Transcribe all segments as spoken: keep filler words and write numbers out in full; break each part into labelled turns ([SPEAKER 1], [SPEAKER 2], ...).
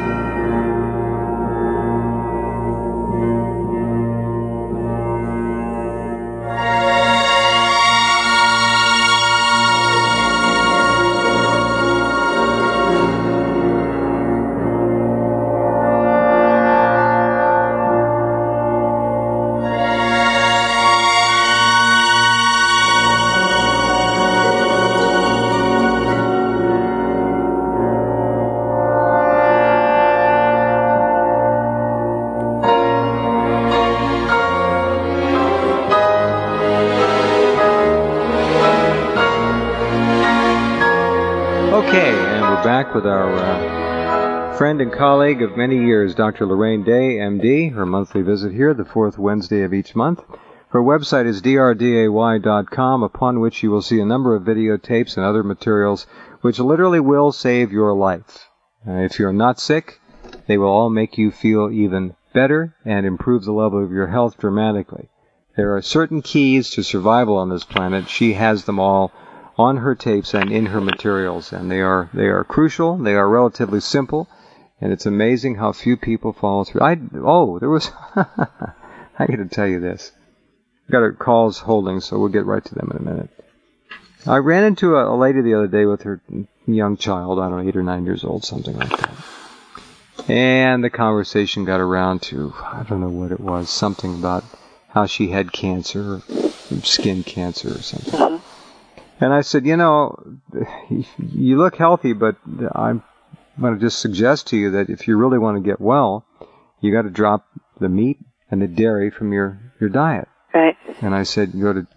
[SPEAKER 1] With our uh, friend and colleague of many years, Doctor Lorraine Day, M D, her monthly visit here, the fourth Wednesday of each month. Her website is d r day dot com, upon which you will see a number of videotapes and other materials which literally will save your life. Uh, if you're not sick, they will all make you feel even better and improve the level of your health dramatically. There are certain keys to survival on this planet. She has them all on her tapes and in her materials, and they are they are crucial. They are relatively simple, and it's amazing how few people follow through. I oh, there was I got to tell you this. I've got her calls holding, so we'll get right to them in a minute. I ran into a, a lady the other day with her young child, I don't know, eight or nine years old, something like that. And the conversation got around to, I don't know what it was, something about how she had cancer, skin cancer or something. And I said, you know, you look healthy, but I'm going to just suggest to you that if you really want to get well, you got to drop the meat and the dairy from your, your diet.
[SPEAKER 2] Right.
[SPEAKER 1] And I said, go to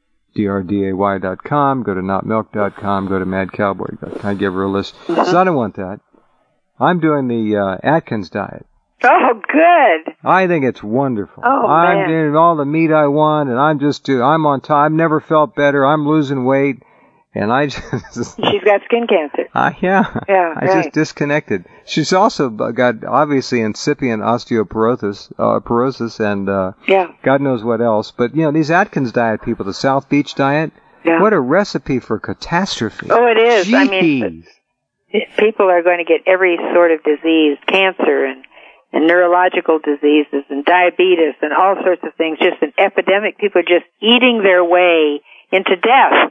[SPEAKER 1] d r day dot com, go to not milk dot com, go to mad cowboy dot com. I gave her a list. Mm-hmm. So I don't want that. I'm doing the uh, Atkins diet.
[SPEAKER 2] Oh, good.
[SPEAKER 1] I think it's wonderful.
[SPEAKER 2] Oh,
[SPEAKER 1] I'm
[SPEAKER 2] man.
[SPEAKER 1] getting all the meat I want, and I'm just, I'm on top. I've never felt better. I'm losing weight, and I just...
[SPEAKER 2] She's got skin cancer.
[SPEAKER 1] Uh, yeah.
[SPEAKER 2] Yeah,
[SPEAKER 1] I
[SPEAKER 2] right.
[SPEAKER 1] just disconnected. She's also got, obviously, incipient osteoporosis, uh, porosis, and uh,
[SPEAKER 2] yeah.
[SPEAKER 1] God knows what else. But, you know, these Atkins diet people, the South Beach diet,
[SPEAKER 2] yeah.
[SPEAKER 1] what a recipe for catastrophe.
[SPEAKER 2] Oh, it is.
[SPEAKER 1] Jeez.
[SPEAKER 2] I mean, people are going to get every sort of disease, cancer and and neurological diseases and diabetes and all sorts of things, just an epidemic. People are just eating their way into death.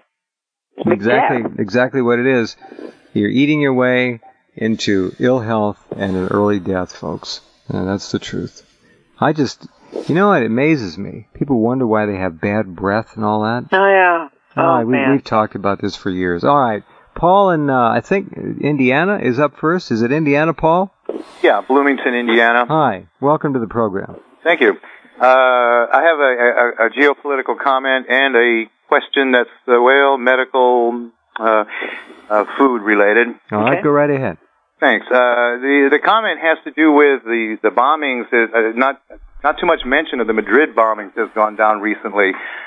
[SPEAKER 1] Exactly,
[SPEAKER 2] death.
[SPEAKER 1] exactly what it is. You're eating your way into ill health and an early death, folks. And that's the truth. I just, you know what, it amazes me. People wonder why they have bad breath and all that.
[SPEAKER 2] Oh, yeah. Oh,
[SPEAKER 1] all right, we,
[SPEAKER 2] man.
[SPEAKER 1] We've talked about this for years. All right. Paul in, uh, I think, Indiana is up first. Is it Indiana, Paul?
[SPEAKER 3] Yeah, Bloomington, Indiana.
[SPEAKER 1] Hi. Welcome to the program.
[SPEAKER 3] Thank you. Uh, I have a, a, a geopolitical comment and a question that's, uh, well, medical, uh, uh, food related.
[SPEAKER 1] All right,
[SPEAKER 2] okay.
[SPEAKER 1] Go right ahead.
[SPEAKER 3] Thanks. Uh, the, the comment has to do with the, the bombings. Uh, not, not too much mention of the Madrid bombings has gone down recently.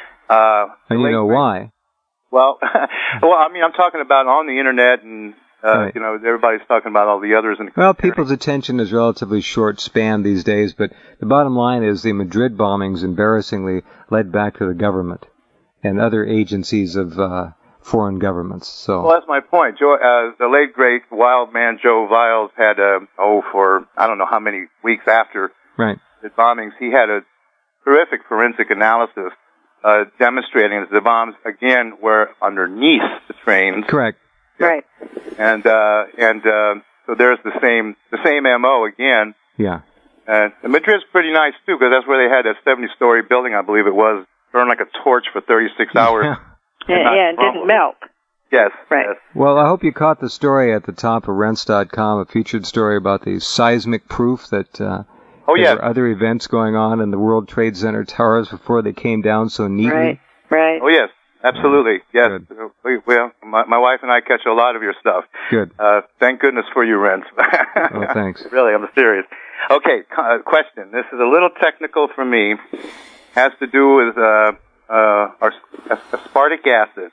[SPEAKER 3] Uh,
[SPEAKER 1] and you know why?
[SPEAKER 3] Well, well, I mean, I'm talking about on the internet, and uh,
[SPEAKER 1] right.
[SPEAKER 3] you know, everybody's talking about all the others. In the
[SPEAKER 1] well, people's attention is relatively short span these days, but the bottom line is the Madrid bombings embarrassingly led back to the government and other agencies of uh, foreign governments. So,
[SPEAKER 3] well, that's my point. Joe, uh, the late great wild man Joe Viles had, uh, oh, for I don't know how many weeks after
[SPEAKER 1] right.
[SPEAKER 3] the bombings, he had a terrific forensic analysis. Uh, demonstrating that the bombs, again, were underneath the trains.
[SPEAKER 1] Correct.
[SPEAKER 2] Right.
[SPEAKER 3] And, uh, and, uh, so there's the same, the same M O again.
[SPEAKER 1] Yeah.
[SPEAKER 3] And Madrid's pretty nice, too, because that's where they had that seventy-story building, I believe it was, burned like a torch for thirty-six hours.
[SPEAKER 2] Yeah, yeah, yeah it didn't melt.
[SPEAKER 3] Yes.
[SPEAKER 2] Right.
[SPEAKER 3] Yes.
[SPEAKER 1] Well, I hope you caught the story at the top of rents dot com, a featured story about the seismic proof that, uh,
[SPEAKER 3] Oh,
[SPEAKER 1] there
[SPEAKER 3] yeah.
[SPEAKER 1] were other events going on in the World Trade Center towers before they came down so neatly.
[SPEAKER 2] Right, right.
[SPEAKER 3] Oh, yes, absolutely. Yes.
[SPEAKER 1] Good.
[SPEAKER 3] We, well, my, my wife and I catch a lot of your stuff.
[SPEAKER 1] Good.
[SPEAKER 3] Uh, thank goodness for you, Rents.
[SPEAKER 1] Oh, thanks.
[SPEAKER 3] Really, I'm serious. Okay, uh, question. This is a little technical for me. Has to do with uh, uh, our aspartic acid.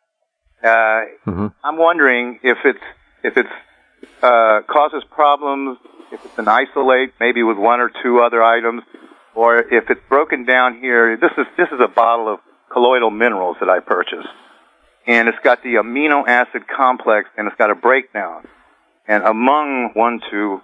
[SPEAKER 3] Uh,
[SPEAKER 1] mm-hmm.
[SPEAKER 3] I'm wondering if it's if it's uh, causes problems. If it's an isolate, maybe with one or two other items, or if it's broken down here. This is this is a bottle of colloidal minerals that I purchased, and it's got the amino acid complex, and it's got a breakdown. And among one, two,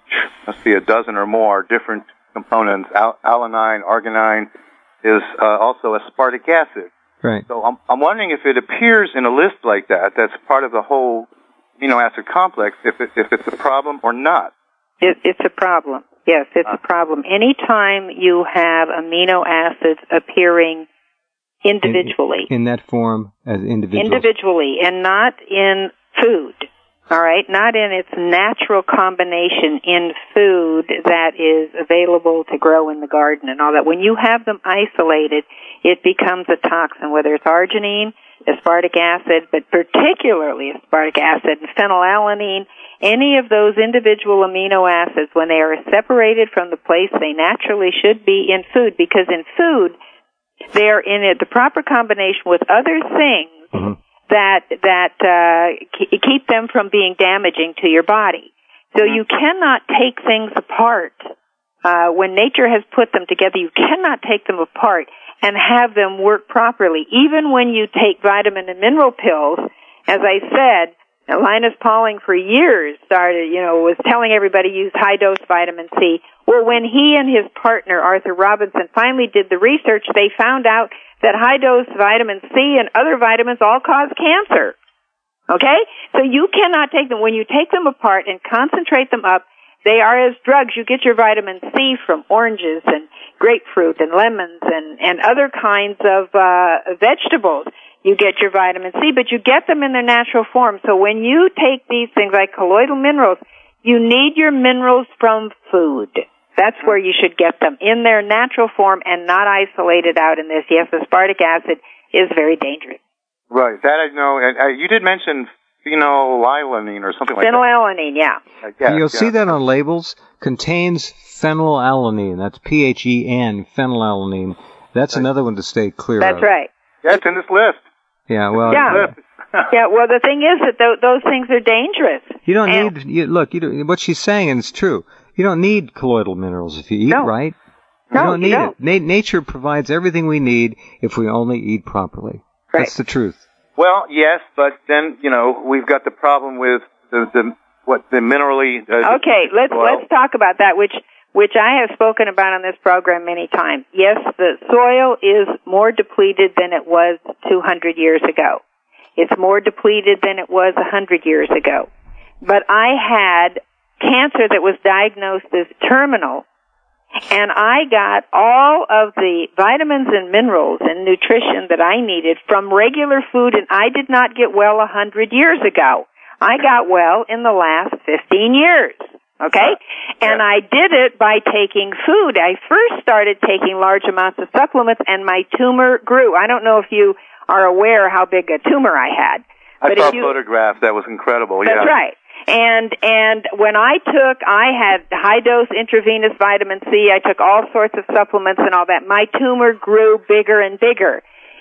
[SPEAKER 3] must be a dozen or more different components. Al- alanine, arginine is uh, also aspartic acid.
[SPEAKER 1] Right.
[SPEAKER 3] So I'm, I'm wondering if it appears in a list like that, that's part of the whole amino acid complex, if, it, if it's a problem or not.
[SPEAKER 2] It, it's a problem. Yes, it's uh. a problem. Anytime you have amino acids appearing individually.
[SPEAKER 1] In, in that form as individuals.
[SPEAKER 2] Individually, and not in food. All right, not in its natural combination in food that is available to grow in the garden and all that. When you have them isolated, it becomes a toxin, whether it's arginine, aspartic acid, but particularly aspartic acid and phenylalanine. Any of those individual amino acids, when they are separated from the place they naturally should be in food, because in food, they are in it, the proper combination with other things mm-hmm. that that uh, keep them from being damaging to your body. So you cannot take things apart. Uh, when nature has put them together, you cannot take them apart and have them work properly. Even when you take vitamin and mineral pills, as I said, Linus Pauling for years started, you know, was telling everybody use high-dose vitamin C. Well, when he and his partner, Arthur Robinson, finally did the research, they found out that high-dose vitamin C and other vitamins all cause cancer. Okay? So you cannot take them. When you take them apart and concentrate them up, they are as drugs. You get your vitamin C from oranges and grapefruit and lemons and, and other kinds of uh, vegetables. You get your vitamin C, but you get them in their natural form. So when you take these things like colloidal minerals, you need your minerals from food. That's where you should get them, in their natural form and not isolated out in this. Yes, aspartic acid is very dangerous.
[SPEAKER 3] Right, that I know. And uh, you did mention phenylalanine or something like
[SPEAKER 2] phenylalanine,
[SPEAKER 3] that.
[SPEAKER 2] Yeah.
[SPEAKER 3] Uh, yeah.
[SPEAKER 1] You'll
[SPEAKER 3] yeah.
[SPEAKER 1] see that on labels. Contains phenylalanine. That's P H E N, phenylalanine. That's right. Another one to stay clear
[SPEAKER 2] That's
[SPEAKER 1] of.
[SPEAKER 2] That's right.
[SPEAKER 3] Yeah, it's in this list.
[SPEAKER 1] Yeah, well,
[SPEAKER 2] yeah. yeah. Well, the thing is that th- those things are dangerous.
[SPEAKER 1] You don't
[SPEAKER 2] and
[SPEAKER 1] need. You, look, you don't, what she's saying, and it's true. You don't need colloidal minerals if you eat
[SPEAKER 2] no.
[SPEAKER 1] right.
[SPEAKER 2] No,
[SPEAKER 1] you don't need
[SPEAKER 2] you don't.
[SPEAKER 1] it. Na- nature provides everything we need if we only eat properly.
[SPEAKER 2] Right.
[SPEAKER 1] That's the truth.
[SPEAKER 3] Well, yes, but then you know we've got the problem with the, the what the minerally. Uh,
[SPEAKER 2] okay, let's well, let's talk about that, which. which I have spoken about on this program many times. Yes, the soil is more depleted than it was two hundred years ago. It's more depleted than it was one hundred years ago. But I had cancer that was diagnosed as terminal, and I got all of the vitamins and minerals and nutrition that I needed from regular food, and I did not get well one hundred years ago. I got well in the last fifteen years. Okay? And I did it by taking food. I first started taking large amounts of supplements, and my tumor grew. I don't know if you are aware how big a tumor I had.
[SPEAKER 3] I
[SPEAKER 2] but
[SPEAKER 3] saw
[SPEAKER 2] if you,
[SPEAKER 3] a photograph. That was incredible.
[SPEAKER 2] That's
[SPEAKER 3] yeah.
[SPEAKER 2] right. And and when I took, I had high-dose intravenous vitamin C. I took all sorts of supplements and all that. My tumor grew bigger and bigger.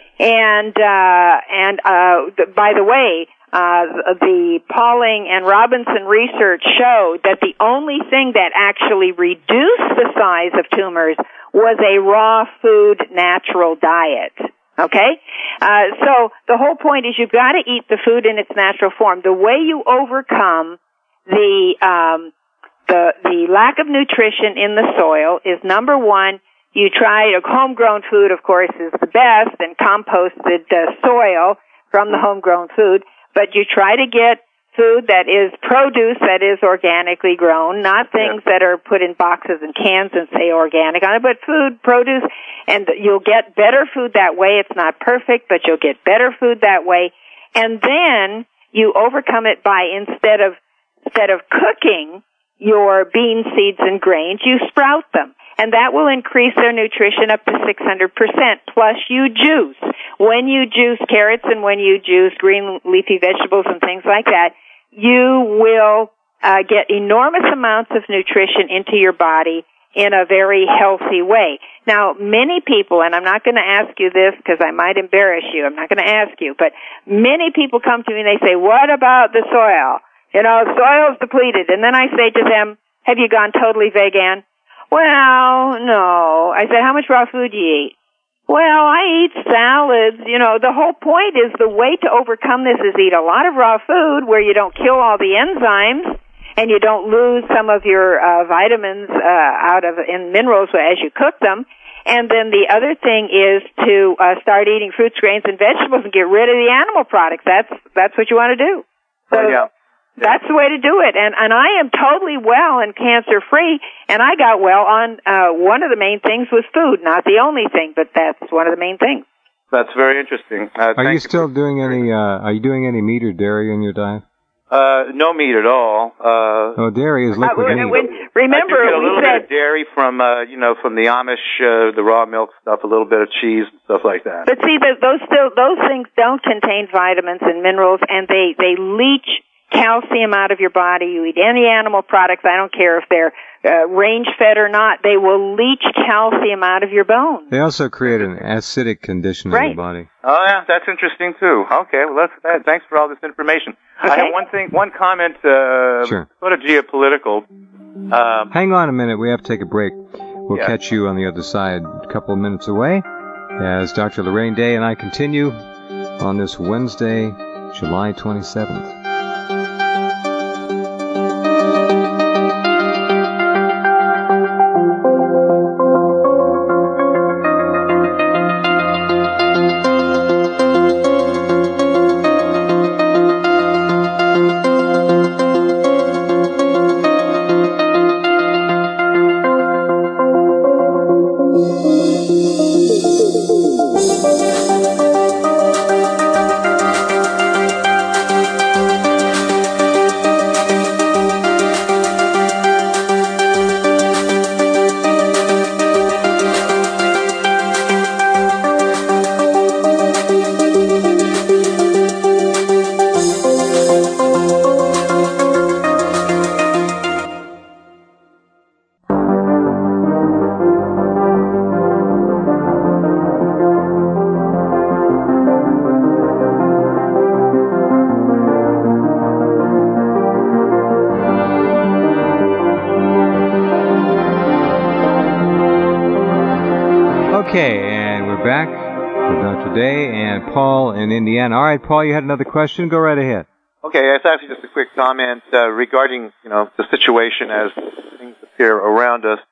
[SPEAKER 2] And, uh, and, uh, by the way, Uh, the Pauling and Robinson research showed that the only thing that actually reduced the size of tumors was a raw food natural diet. Okay? Uh, so the whole point is you've got to eat the food in its natural form. The way you overcome the, um, the, the lack of nutrition in the soil is, number one, you try, homegrown food, of course, is the best, and composted uh, soil from the homegrown food. But you try to get food that is produce, that is organically grown, not things yeah. that are put in boxes and cans and say organic on it, but food, produce, and you'll get better food that way. It's not perfect, but you'll get better food that way. And then you overcome it by, instead of, instead of cooking your bean, seeds, and grains, you sprout them. And that will increase their nutrition up to six hundred percent. Plus you juice. When you juice carrots and when you juice green leafy vegetables and things like that, you will uh, get enormous amounts of nutrition into your body in a very healthy way. Now, many people, and I'm not going to ask you this because I might embarrass you. I'm not going to ask you, but many people come to me and they say, what about the soil? You know, soil's depleted. And then I say to them, have you gone totally vegan? Well, no. I said, how much raw food do you eat? Well, I eat salads. You know, the whole point is the way to overcome this is eat a lot of raw food where you don't kill all the enzymes, and you don't lose some of your uh, vitamins uh, out of and minerals as you cook them. And then the other thing is to uh, start eating fruits, grains, and vegetables and get rid of the animal products. That's that's what you want to do. So
[SPEAKER 3] oh, yeah.
[SPEAKER 2] That's the way to do it. And and I am totally well and cancer-free, and I got well on uh, one of the main things was food. Not the only thing, but that's one of the main things.
[SPEAKER 3] That's very interesting. Uh,
[SPEAKER 1] are you still you doing any, uh, are you doing any meat or dairy in your diet?
[SPEAKER 3] Uh, no meat at all. Uh,
[SPEAKER 1] oh, dairy is liquid
[SPEAKER 2] uh,
[SPEAKER 1] meat.
[SPEAKER 2] When, remember,
[SPEAKER 3] I do get a little
[SPEAKER 2] we said,
[SPEAKER 3] bit of dairy from, uh, you know, from the Amish, uh, the raw milk stuff, a little bit of cheese and stuff like that.
[SPEAKER 2] But see, the, those still, those things don't contain vitamins and minerals, and they, they leach calcium out of your body. You eat any animal products, I don't care if they're uh, range-fed or not, they will leach calcium out of your bones.
[SPEAKER 1] They also create an acidic condition
[SPEAKER 2] right.
[SPEAKER 1] in the body.
[SPEAKER 3] Oh, yeah, that's interesting, too. Okay, well, that's that. Thanks for all this information.
[SPEAKER 2] Okay.
[SPEAKER 3] I have one thing, one comment, uh,
[SPEAKER 1] sure.
[SPEAKER 3] sort of geopolitical. Um,
[SPEAKER 1] Hang on a minute, we have to take a break. We'll
[SPEAKER 3] yeah.
[SPEAKER 1] catch you on the other side a couple of minutes away as Doctor Lorraine Day and I continue on this Wednesday, July twenty-seventh. Okay, and we're back with Doctor Day and Paul in Indiana. All right, Paul, you had another question? Go right ahead.
[SPEAKER 3] Okay, it's actually just a quick comment uh, regarding, you know, the situation as things appear around us.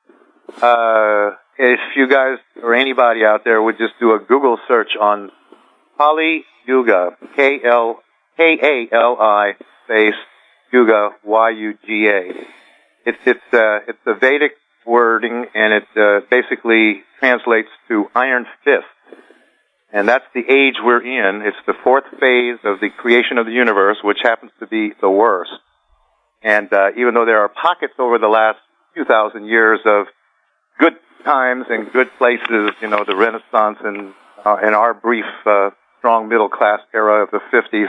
[SPEAKER 3] Uh, if you guys or anybody out there would just do a Google search on Kali Yuga, K L K A L I space Yuga, Y U G A. It's it's uh, it's a Vedic wording, and it uh, basically translates to iron fist. And that's the age we're in. It's the fourth phase of the creation of the universe, which happens to be the worst. And uh, even though there are pockets over the last few thousand years of good times and good places, you know, the Renaissance and uh, and our brief, uh, strong middle class era of the fifties,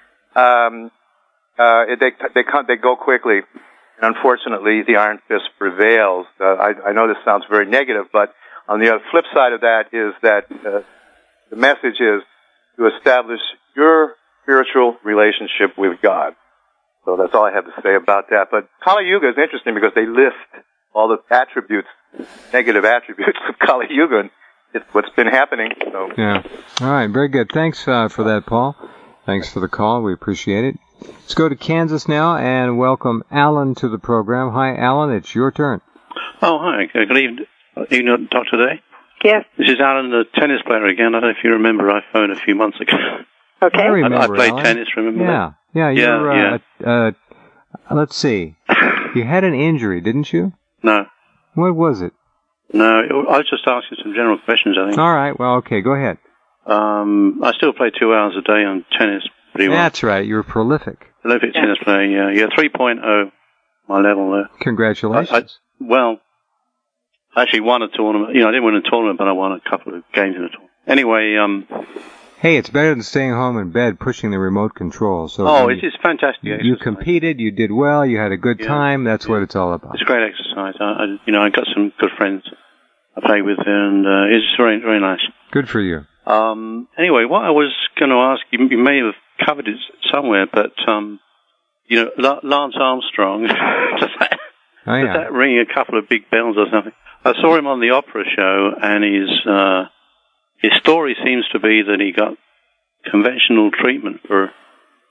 [SPEAKER 3] um, uh, they they they go quickly. And unfortunately, the iron fist prevails. Uh, I, I know this sounds very negative, but on the flip side of that is that uh, the message is to establish your spiritual relationship with God. So that's all I have to say about that. But Kali Yuga is interesting because they list all the attributes, negative attributes of Kali Yuga, and it's what's been happening. So.
[SPEAKER 1] Yeah. All right. Very good. Thanks uh, for that, Paul. Thanks for the call. We appreciate it. Let's go to Kansas now and welcome Alan to the program. Hi, Alan. It's your turn.
[SPEAKER 4] Oh, hi. Good evening, evening Doctor Day.
[SPEAKER 2] Yes.
[SPEAKER 4] This is Alan, the tennis player again. I don't know if you remember, I phoned a few months ago.
[SPEAKER 2] Okay.
[SPEAKER 1] I remember,
[SPEAKER 4] I, I played
[SPEAKER 1] Alan.
[SPEAKER 4] tennis, remember
[SPEAKER 1] yeah.
[SPEAKER 4] that?
[SPEAKER 1] Yeah, you
[SPEAKER 4] yeah,
[SPEAKER 1] were, uh,
[SPEAKER 4] yeah.
[SPEAKER 1] Uh, let's see. You had an injury, didn't you?
[SPEAKER 4] No.
[SPEAKER 1] What was it?
[SPEAKER 4] No, I was just asking some general questions, I think.
[SPEAKER 1] All right. Well, okay. Go ahead.
[SPEAKER 4] Um, I still play two hours a day on tennis pretty well.
[SPEAKER 1] That's right. You were prolific.
[SPEAKER 4] Prolific
[SPEAKER 2] yeah.
[SPEAKER 4] tennis player, yeah. Yeah, three point oh, my level there.
[SPEAKER 1] Congratulations.
[SPEAKER 4] I, I, well, I actually won a tournament. You know, I didn't win a tournament, but I won a couple of games in a tournament. Anyway, um...
[SPEAKER 1] Hey, it's better than staying home in bed pushing the remote control. So
[SPEAKER 4] oh,
[SPEAKER 1] you,
[SPEAKER 4] it is fantastic exercise.
[SPEAKER 1] You competed, you did well, you had a good
[SPEAKER 4] yeah.
[SPEAKER 1] time. That's
[SPEAKER 4] yeah.
[SPEAKER 1] what it's all about.
[SPEAKER 4] It's a great exercise. I, I, you know, I got some good friends I play with, and uh, it's very, very nice.
[SPEAKER 1] Good for you.
[SPEAKER 4] Um, anyway, what I was going to ask, you, you may have covered it somewhere, but, um, you know, L- Lance Armstrong, does, that,
[SPEAKER 1] oh, yeah.
[SPEAKER 4] does that ring a couple of big bells or something? I saw him on the opera show, and his, uh, his story seems to be that he got conventional treatment for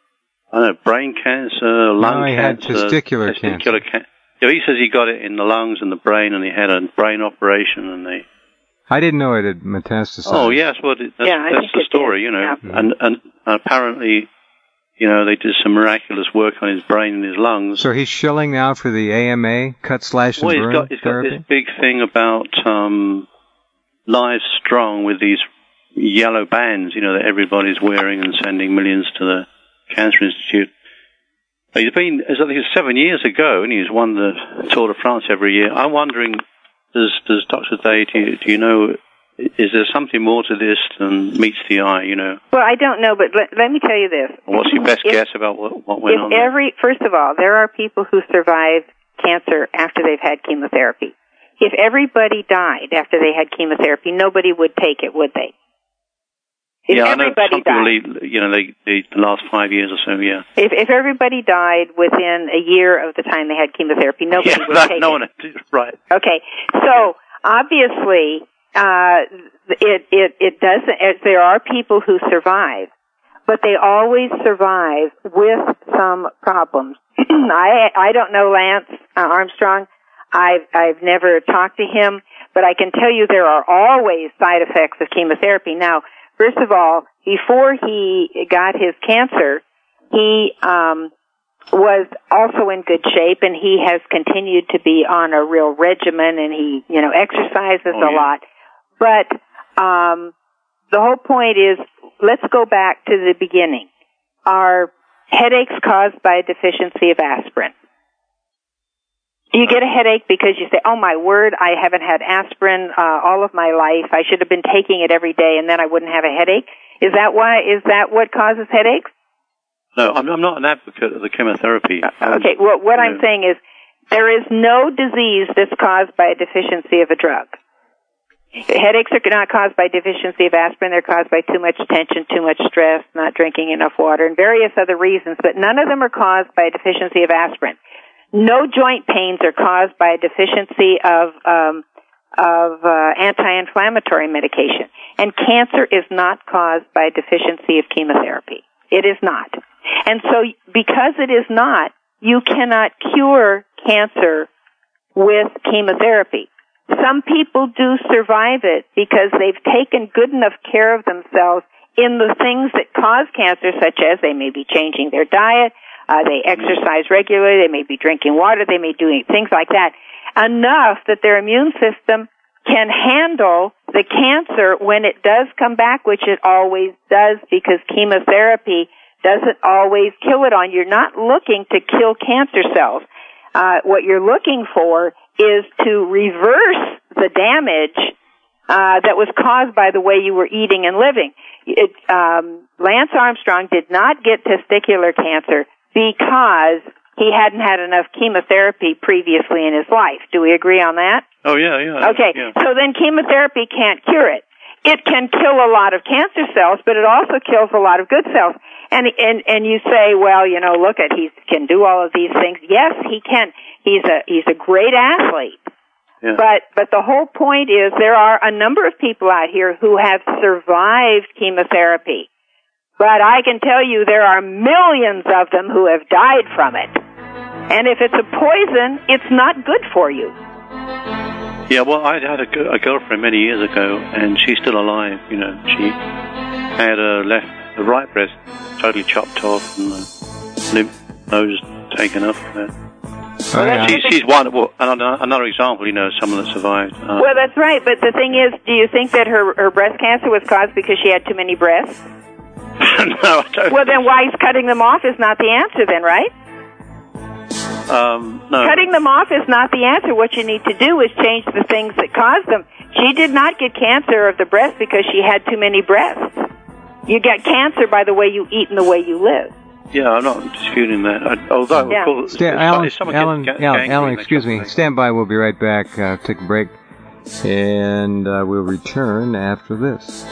[SPEAKER 4] I don't know, brain cancer, lung
[SPEAKER 1] no, he
[SPEAKER 4] cancer.
[SPEAKER 1] had testicular,
[SPEAKER 4] testicular
[SPEAKER 1] cancer.
[SPEAKER 4] Ca- yeah, he says he got it in the lungs and the brain, and he had a brain operation, and they...
[SPEAKER 1] I didn't know it had metastasized.
[SPEAKER 4] Oh, yes, well, that's,
[SPEAKER 2] Yeah, I
[SPEAKER 4] that's
[SPEAKER 2] think
[SPEAKER 4] the
[SPEAKER 2] it
[SPEAKER 4] story,
[SPEAKER 2] did.
[SPEAKER 4] you know.
[SPEAKER 2] Yeah.
[SPEAKER 4] And, and apparently, you know, they did some miraculous work on his brain and his lungs.
[SPEAKER 1] So he's shilling now for the A M A, cut, slash, and
[SPEAKER 4] well, he's
[SPEAKER 1] burn
[SPEAKER 4] got, he's got
[SPEAKER 1] therapy?
[SPEAKER 4] this big thing about um, Live Strong with these yellow bands, you know, that everybody's wearing and sending millions to the Cancer Institute. He's been, I think it's seven years ago, and he's won the Tour de France every year. I'm wondering, does, does Doctor Day, do you, do you know, is there something more to this than meets the eye, you know?
[SPEAKER 2] Well, I don't know, but let, let me tell you this.
[SPEAKER 4] What's your best
[SPEAKER 2] if,
[SPEAKER 4] guess about what, what went
[SPEAKER 2] if
[SPEAKER 4] on there?
[SPEAKER 2] every, First of all, there are people who survive cancer after they've had chemotherapy. If everybody died after they had chemotherapy, nobody would take it, would they? If
[SPEAKER 4] yeah, I know
[SPEAKER 2] everybody
[SPEAKER 4] some people,
[SPEAKER 2] died,
[SPEAKER 4] leave, you know, they, they, the last five years or so, yeah.
[SPEAKER 2] if, if everybody died within a year of the time they had chemotherapy, nobody
[SPEAKER 4] yeah,
[SPEAKER 2] would
[SPEAKER 4] that,
[SPEAKER 2] take
[SPEAKER 4] no
[SPEAKER 2] it.
[SPEAKER 4] one, right.
[SPEAKER 2] Okay, so obviously, uh, it, it, it doesn't, it, there are people who survive, but they always survive with some problems. I, I don't know Lance uh, Armstrong. I've, I've never talked to him, but I can tell you there are always side effects of chemotherapy. Now, first of all, before he got his cancer, he, um, was also in good shape, and he has continued to be on a real regimen, and he, you know, exercises
[SPEAKER 4] Oh,
[SPEAKER 2] a
[SPEAKER 4] yeah.
[SPEAKER 2] lot. But um, the whole point is, let's go back to the beginning. Are headaches caused by a deficiency of aspirin? You get a headache because you say, oh, my word, I haven't had aspirin uh, all of my life. I should have been taking it every day, and then I wouldn't have a headache. Is that why? Is that what causes headaches?
[SPEAKER 4] No, I'm, I'm not an advocate of the chemotherapy. Um,
[SPEAKER 2] Okay, well, what
[SPEAKER 4] you
[SPEAKER 2] I'm
[SPEAKER 4] know.
[SPEAKER 2] saying is there is no disease that's caused by a deficiency of a drug. Headaches are not caused by deficiency of aspirin. They're caused by too much tension, too much stress, not drinking enough water, and various other reasons, but none of them are caused by a deficiency of aspirin. No joint pains are caused by a deficiency of um, of uh, anti-inflammatory medication. And cancer is not caused by a deficiency of chemotherapy. It is not. And so because it is not, you cannot cure cancer with chemotherapy. Some people do survive it because they've taken good enough care of themselves in the things that cause cancer, such as they may be changing their diet, uh, they exercise regularly, they may be drinking water, they may be doing things like that, enough that their immune system can handle the cancer when it does come back, which it always does, because chemotherapy doesn't always kill it on. You're not looking to kill cancer cells. Uh, what you're looking for is to reverse the damage uh, that was caused by the way you were eating and living. It, um, Lance Armstrong did not get testicular cancer because he hadn't had enough chemotherapy previously in his life. Do we agree on that?
[SPEAKER 4] Oh, yeah, yeah.
[SPEAKER 2] Okay,
[SPEAKER 4] yeah.
[SPEAKER 2] so then chemotherapy can't cure it. It can kill a lot of cancer cells, but it also kills a lot of good cells. And and and you say, well, you know, look at he can do all of these things. Yes, he can. He's a he's a great athlete.
[SPEAKER 4] Yeah.
[SPEAKER 2] But but the whole point is there are a number of people out here who have survived chemotherapy. But I can tell you there are millions of them who have died from it. And if it's a poison, it's not good for you.
[SPEAKER 4] Yeah, well, I had a, a girlfriend many years ago, and she's still alive. You know, she had her left, the right breast totally chopped off, and the lymph nodes taken up. Uh,
[SPEAKER 1] Oh, yeah.
[SPEAKER 4] she, she's one. Well, another, another example. You know, someone that survived. Uh,
[SPEAKER 2] Well, that's right. But the thing is, do you think that her her breast cancer was caused because she had too many breasts?
[SPEAKER 4] no, I don't.
[SPEAKER 2] Well, then why is cutting them off is not the answer then, right?
[SPEAKER 4] Um, no.
[SPEAKER 2] Cutting them off is not the answer. What you need to do is change the things that caused them. She did not get cancer of the breast because she had too many breasts. You get cancer by the way you eat and the way you live.
[SPEAKER 4] Yeah, I'm not disputing that. I, although,
[SPEAKER 2] Yeah.
[SPEAKER 4] of course,
[SPEAKER 1] Sta-
[SPEAKER 4] if
[SPEAKER 1] Alan,
[SPEAKER 4] someone
[SPEAKER 1] Alan,
[SPEAKER 4] gets
[SPEAKER 1] Alan,
[SPEAKER 4] gangrene,
[SPEAKER 1] Alan,
[SPEAKER 4] they
[SPEAKER 1] excuse
[SPEAKER 4] chop
[SPEAKER 1] me.
[SPEAKER 4] the-
[SPEAKER 1] Stand by. We'll be right back. Uh, take a break, and uh, we'll return after this.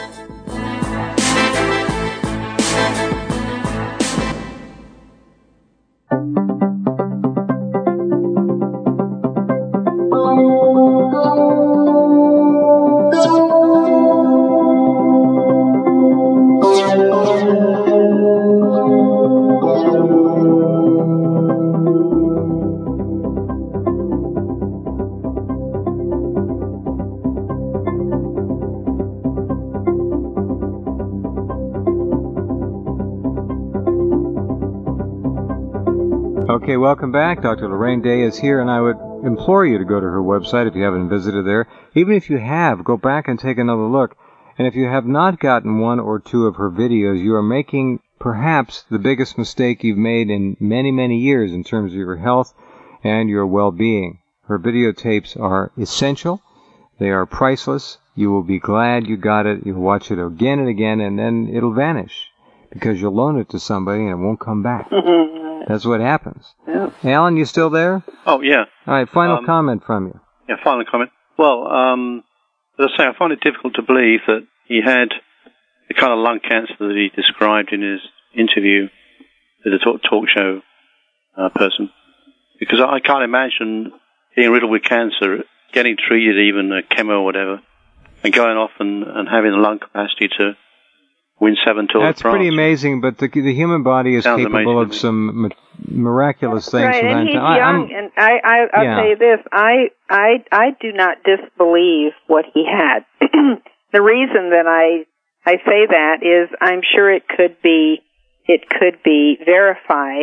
[SPEAKER 1] Okay, welcome back. Doctor Lorraine Day is here, and I would implore you to go to her website if you haven't visited there. Even if you have, go back and take another look. And if you have not gotten one or two of her videos, you are making perhaps the biggest mistake you've made in many, many years in terms of your health and your well-being. Her videotapes are essential. They are priceless. You will be glad you got it. You'll watch it again and again, and then it'll vanish because you'll loan it to somebody and it won't come back. That's what happens.
[SPEAKER 2] Yeah.
[SPEAKER 1] Alan, you still there?
[SPEAKER 4] Oh, yeah.
[SPEAKER 1] All right, final
[SPEAKER 4] um,
[SPEAKER 1] comment from you.
[SPEAKER 4] Yeah, final comment. Well, um, as I say, I find it difficult to believe that he had the kind of lung cancer that he described in his interview with a talk, talk show uh, person. Because I can't imagine being riddled with cancer, getting treated, even a chemo or whatever, and going off and, and having the lung capacity to win seven Tours
[SPEAKER 1] That's
[SPEAKER 4] de France.
[SPEAKER 1] pretty amazing, but the the human body is
[SPEAKER 4] Sounds
[SPEAKER 1] capable of
[SPEAKER 4] amazing.
[SPEAKER 1] some mi- miraculous
[SPEAKER 2] That's
[SPEAKER 1] things
[SPEAKER 2] right,
[SPEAKER 1] from
[SPEAKER 2] and
[SPEAKER 1] time to
[SPEAKER 2] he's
[SPEAKER 1] time.
[SPEAKER 2] young,
[SPEAKER 1] I'm-
[SPEAKER 2] and I, I, I'll
[SPEAKER 1] Yeah.
[SPEAKER 2] tell you this, I, I, I do not disbelieve what he had. The reason that I, I say that is I'm sure it could be, it could be verified,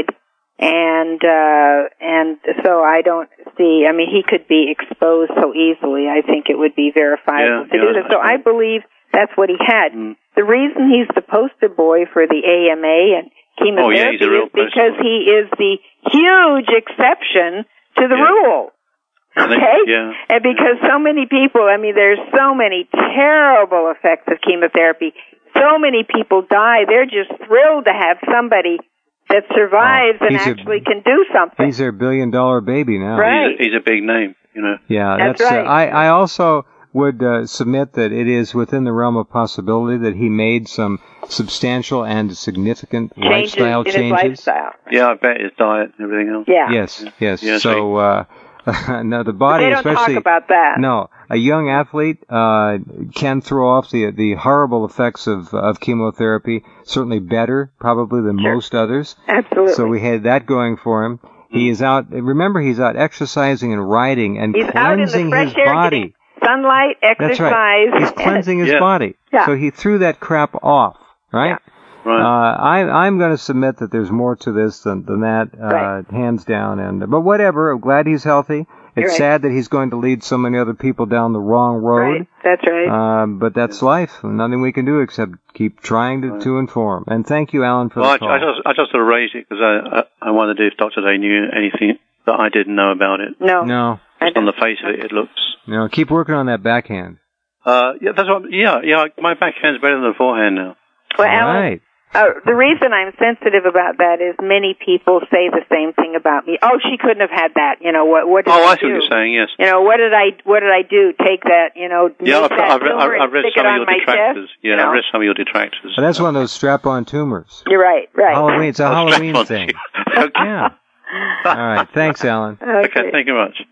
[SPEAKER 2] and, uh, and so I don't see, I mean, he could be exposed so easily, I think it would be verifiable
[SPEAKER 4] Yeah,
[SPEAKER 2] to
[SPEAKER 4] yeah,
[SPEAKER 2] do this. So
[SPEAKER 4] I
[SPEAKER 2] I believe that's what he had.
[SPEAKER 4] Mm.
[SPEAKER 2] The reason he's the poster boy for the A M A and chemotherapy
[SPEAKER 4] Oh, yeah, he's a real
[SPEAKER 2] is because
[SPEAKER 4] person.
[SPEAKER 2] he is the huge exception to the
[SPEAKER 4] Yeah.
[SPEAKER 2] rule.
[SPEAKER 4] I think-
[SPEAKER 2] Okay?
[SPEAKER 4] yeah.
[SPEAKER 2] And because so many people, I mean, there's so many terrible effects of chemotherapy. So many people die. They're just thrilled to have somebody that survives
[SPEAKER 1] Oh,
[SPEAKER 2] and
[SPEAKER 1] he's a-
[SPEAKER 2] actually can do something.
[SPEAKER 1] He's their billion-dollar baby now.
[SPEAKER 2] Right.
[SPEAKER 4] He's a, he's a big name, you know.
[SPEAKER 1] Yeah,
[SPEAKER 2] That's
[SPEAKER 1] that's.
[SPEAKER 2] right.
[SPEAKER 1] Uh, I I also would uh, submit that it is within the realm of possibility that he made some substantial and significant
[SPEAKER 2] Changes
[SPEAKER 1] lifestyle
[SPEAKER 2] in
[SPEAKER 1] changes.
[SPEAKER 2] his lifestyle.
[SPEAKER 4] Yeah, I bet his diet and everything else.
[SPEAKER 2] Yeah.
[SPEAKER 1] Yes, yes.
[SPEAKER 4] Yeah,
[SPEAKER 1] so uh, no, the
[SPEAKER 2] But
[SPEAKER 1] body,
[SPEAKER 2] they don't talk
[SPEAKER 1] especially
[SPEAKER 2] about that.
[SPEAKER 1] no, a young athlete uh, can throw off the the horrible effects of of chemotherapy. Certainly better, probably than
[SPEAKER 2] Sure.
[SPEAKER 1] most others.
[SPEAKER 2] Absolutely.
[SPEAKER 1] So we had that going for him. He is out. Remember, he's out exercising and riding and
[SPEAKER 2] He's out in the
[SPEAKER 1] cleansing
[SPEAKER 2] fresh
[SPEAKER 1] his
[SPEAKER 2] air,
[SPEAKER 1] body.
[SPEAKER 2] getting sunlight, exercise.
[SPEAKER 1] That's right. He's cleansing his
[SPEAKER 4] Yeah.
[SPEAKER 1] body.
[SPEAKER 2] Yeah.
[SPEAKER 1] So he threw that crap off, right?
[SPEAKER 2] Yeah.
[SPEAKER 4] Right.
[SPEAKER 1] Uh, I, I'm going to submit that there's more to this than, than that, uh,
[SPEAKER 2] Right.
[SPEAKER 1] hands down. And but whatever. I'm glad he's healthy. It's
[SPEAKER 2] You're right.
[SPEAKER 1] sad that he's going to lead so many other people down the wrong road.
[SPEAKER 2] Right. That's right.
[SPEAKER 1] Um, but that's life. Nothing we can do except keep trying to, to inform. And thank you, Alan, for
[SPEAKER 4] Well,
[SPEAKER 1] the call.
[SPEAKER 4] I, I just I just sort of raised it because I, I I wanted to see if Doctor Day knew anything that I didn't know about it.
[SPEAKER 2] no.
[SPEAKER 1] no,
[SPEAKER 2] I
[SPEAKER 4] Just on
[SPEAKER 2] don't.
[SPEAKER 4] the face of it, it looks.
[SPEAKER 1] no. Keep working on that backhand.
[SPEAKER 4] Uh, yeah, that's what. Yeah, yeah. My backhand's better than the forehand now.
[SPEAKER 2] Well,
[SPEAKER 1] All
[SPEAKER 2] Alan,
[SPEAKER 1] right.
[SPEAKER 2] Uh, the reason I'm sensitive about that is many people say the same thing about me. Oh, she couldn't have had that. You know what? What did
[SPEAKER 4] Oh,
[SPEAKER 2] I
[SPEAKER 4] I see
[SPEAKER 2] do?
[SPEAKER 4] what you're saying. Yes.
[SPEAKER 2] You know what did I? What did I do? Take that? You know,
[SPEAKER 4] Yeah,
[SPEAKER 2] make
[SPEAKER 4] I've,
[SPEAKER 2] that
[SPEAKER 4] I've, read,
[SPEAKER 2] tumor
[SPEAKER 4] I've, I've read
[SPEAKER 2] and stick
[SPEAKER 4] some
[SPEAKER 2] it
[SPEAKER 4] of
[SPEAKER 2] on
[SPEAKER 4] your
[SPEAKER 2] my
[SPEAKER 4] detractors.
[SPEAKER 2] chest.
[SPEAKER 4] Yeah,
[SPEAKER 2] you know?
[SPEAKER 4] I've read some of your detractors.
[SPEAKER 1] But that's one of those strap-on tumors.
[SPEAKER 2] You're right. Right.
[SPEAKER 1] Halloween. It's a
[SPEAKER 4] Oh,
[SPEAKER 1] Halloween
[SPEAKER 4] strap-on
[SPEAKER 1] thing.
[SPEAKER 4] tumor. Okay.
[SPEAKER 1] Yeah. All right. Thanks, Alan.
[SPEAKER 4] Okay, thank you very much.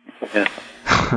[SPEAKER 4] Yeah.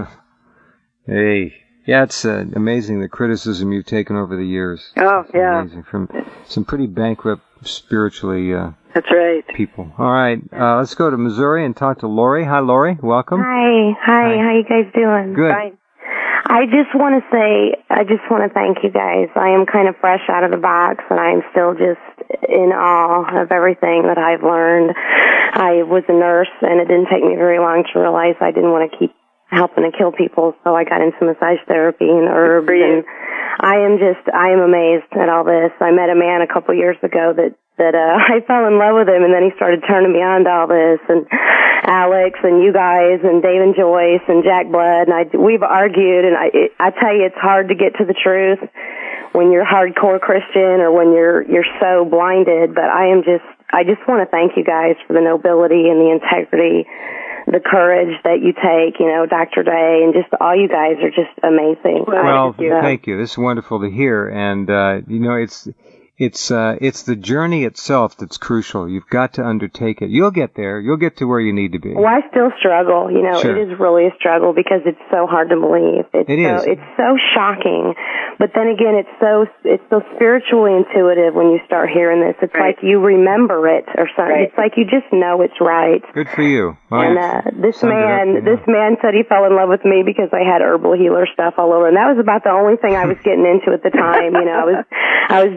[SPEAKER 1] Hey. Yeah, it's uh, amazing the criticism you've taken over the years.
[SPEAKER 2] Oh,
[SPEAKER 1] It's
[SPEAKER 2] yeah.
[SPEAKER 1] amazing. From some pretty bankrupt spiritually uh,
[SPEAKER 2] That's right.
[SPEAKER 1] people. All right, uh, let's go to Missouri and talk to Lori. Hi, Lori. Welcome.
[SPEAKER 5] Hi, hi,
[SPEAKER 1] Hi.
[SPEAKER 5] how you guys doing?
[SPEAKER 1] Good.
[SPEAKER 2] Fine.
[SPEAKER 5] I just want to say, I just want to thank you guys. I am kind of fresh out of the box, and I am still just in awe of everything that I've learned. I was a nurse, and it didn't take me very long to realize I didn't want to keep helping to kill people, so I got into massage therapy and herbs,
[SPEAKER 2] for you.
[SPEAKER 5] and I am just, I am amazed at all this. I met a man a couple years ago that, that, uh, I fell in love with him, and then he started turning me on to all this, and Alex and you guys and Dave and Joyce and Jack Blood, and I, we've argued, and I, it, I tell you, it's hard to get to the truth when you're hardcore Christian or when you're, you're so blinded, but I am just, I just want to thank you guys for the nobility and the integrity, the courage that you take, you know, Doctor Day, and just all you guys are just amazing.
[SPEAKER 1] Well,
[SPEAKER 5] I just, uh,
[SPEAKER 1] thank you. This is wonderful to hear. And, uh, you know, it's, it's, uh, it's the journey itself that's crucial. You've got to undertake it. You'll get there. You'll get to where you need to be.
[SPEAKER 5] Well, I still struggle. You know,
[SPEAKER 1] Sure.
[SPEAKER 5] it is really a struggle because it's so hard to believe. It's
[SPEAKER 1] It
[SPEAKER 5] so,
[SPEAKER 1] is.
[SPEAKER 5] It's so shocking. But then again, it's so it's so spiritually intuitive when you start hearing this. It's
[SPEAKER 2] Right.
[SPEAKER 5] like you remember it or something.
[SPEAKER 2] Right.
[SPEAKER 5] It's like you just know it's right.
[SPEAKER 1] Good for you. Well,
[SPEAKER 5] And
[SPEAKER 1] you've
[SPEAKER 5] uh, this
[SPEAKER 1] summed it up,
[SPEAKER 5] man,
[SPEAKER 1] you know.
[SPEAKER 5] this man said he fell in love with me because I had herbal healer stuff all over, and that was about the only thing I was getting into at the time. You know, I was I was doing nurse